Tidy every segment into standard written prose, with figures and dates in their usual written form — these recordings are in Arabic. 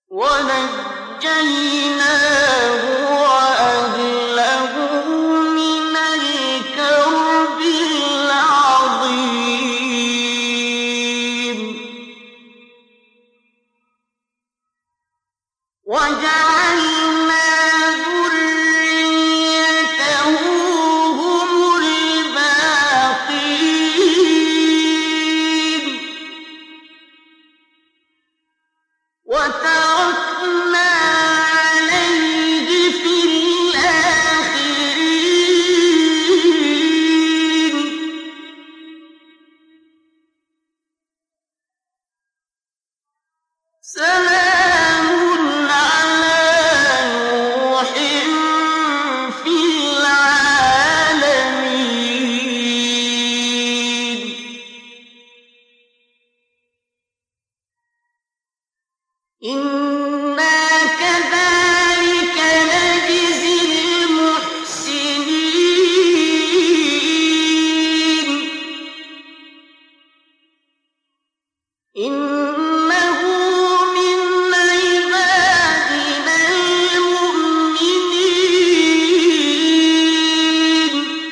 وَنَجَّيْنَاهُ وَأَهْلَهُ مِنَ الْكَرْبِ الْعَظِيمِ وَجَعَلْنَا ذُرِّيَّتَهُ هُمُ الْبَاقِينَ وَتَرَكْنَا عَلَيْهِ فِي الْآخِرِينَ سَلَامٌ عَلَىٰ نُوحٍ فِي الْعَالَمِينَ إِنَّا كَذَٰلِكَ نَجْزِي الْمُحْسِنِينَ إِنَّهُ مِنْ عِبَادِنَا الْمُؤْمِنِينَ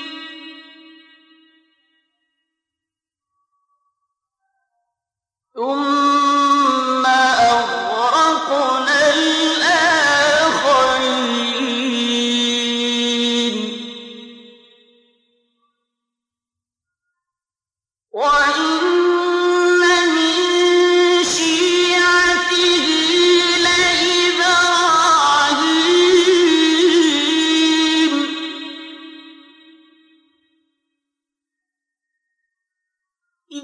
ثُمَّ أَغْرَقْنَا الْآخَرِينَ وَإِنَّ مِن شِيعَتِهِ لَإِبْرَاهِيمَ إِذْ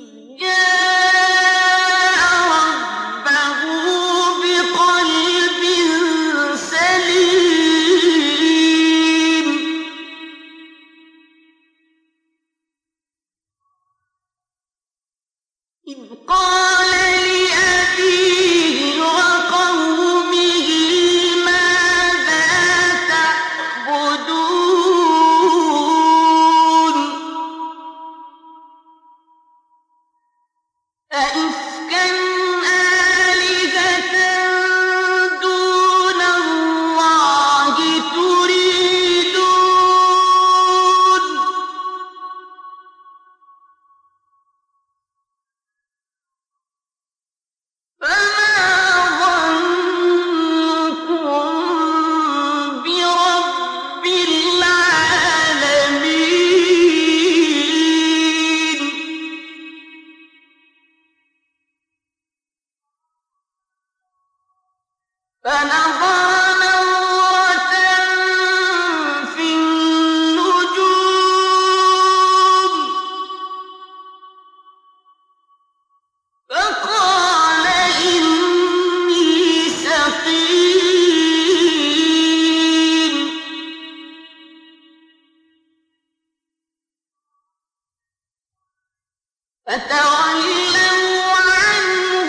جَاءَ رَبَّهُ بِقَلْبٍ سَلِيمٍ إِذْ قَالَ لِأَبِيهِ وَقَوْمِهِ مَاذَا تَعْبُدُونَ أَئِفْكًا آلِهَةً دُونَ اللَّهِ تُرِيدُونَ فَمَا ظَنُّكُم بِرَبِّ الْعَالَمِينَ فَنَظَرَ نَظْرَةً فِي النُّجُومِ فَقَالَ إِنِّي سَقِيمٌ فَتَوَلَّوْا عَنْهُ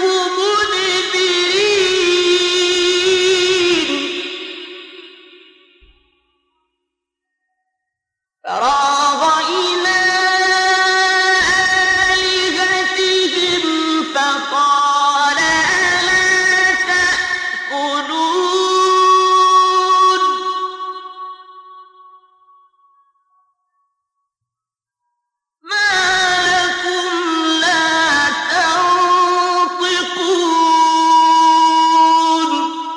مُدْبِرِينَ فَرَاغَ إِلَىٰ آلِهَتِهِمْ فَقَالَ أَلَا تَأْكُلُونَ مَا لَكُمْ لَا تَنطِقُونَ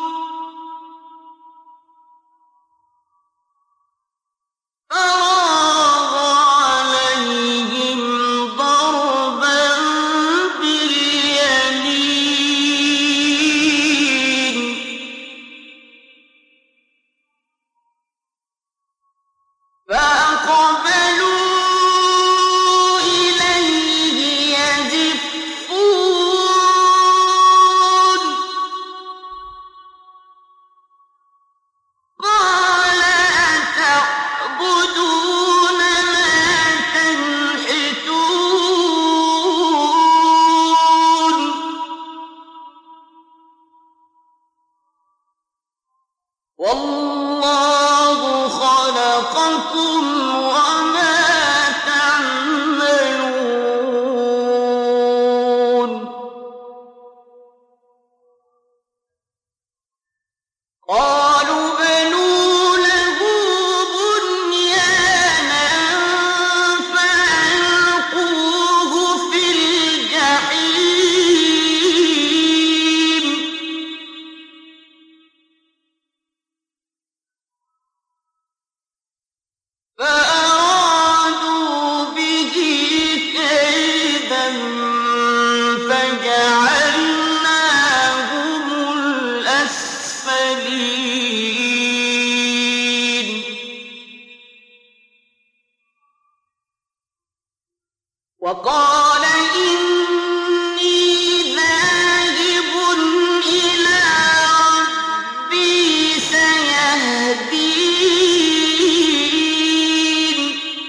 فَرَاغَ عَلَيْهِمْ ضَرْبًا بِالْيَمِينِ فَأَقْبَلُوا إِلَيْهِ يَزِفُّونَ قَالَ أَتَعْبُدُونَ مَا تَنْحِتُونَ وَاللَّهُ خَلَقَكُمْ وَمَا تَعْمَلُونَ قالوا بنوا له بنيانا فألقوه في الجحيم فأرادوا به كيدا فجعلناهم الأسفلين وقال إني ذاهب إلى ربي سيهدين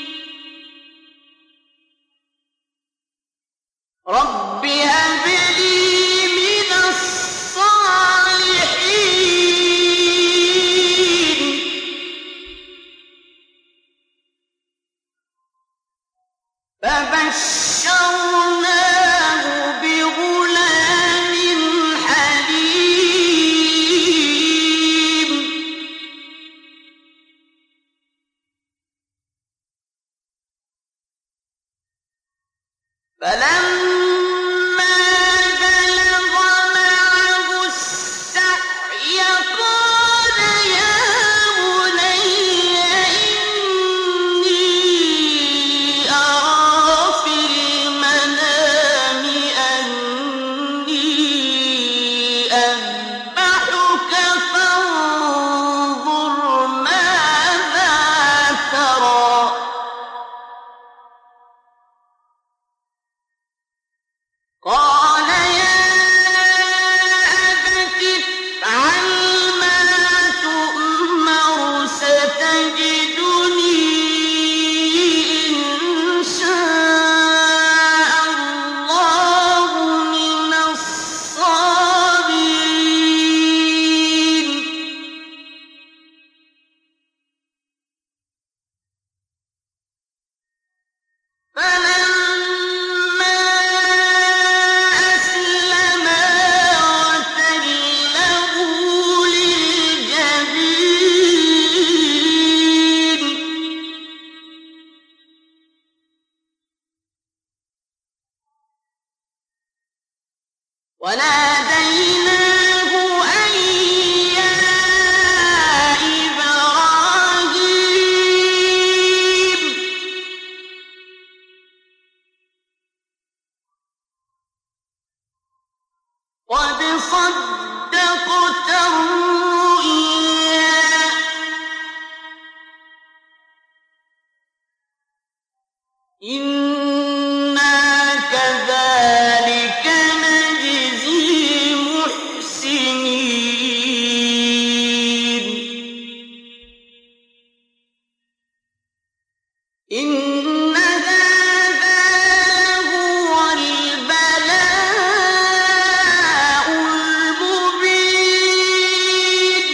رب هب لي من الصالحين فبشرناه بغلام حليم فلما بلغ معه السعي قال يا بني إني أرى في المنام أني أذبحك فانظر ماذا ترى قال يا أبت افعل ما تؤمر ستجدني إن شاء الله من الصابرين فلما أسلما وتله للجبين وناديناه أن يا إبراهيم قد صدقت الرؤيا إنا كذلك نجزي المحسنين إن هذا لهو البلاء المبين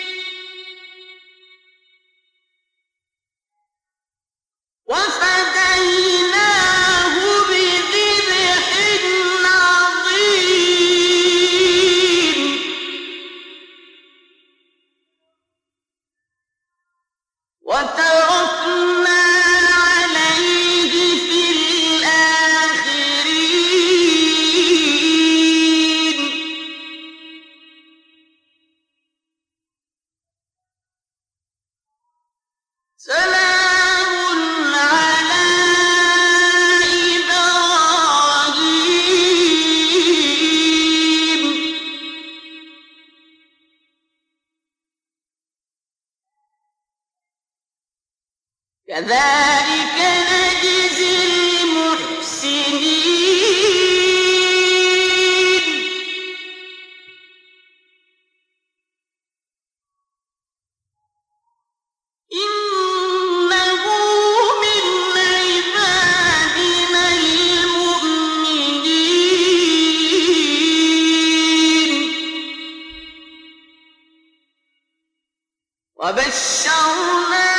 وفديناه بذبح عظيم وتركنا عليه في الآخرين سلام على إبراهيم كذلك نجزي المحسنين إنه من عبادنا المؤمنين وبشرناه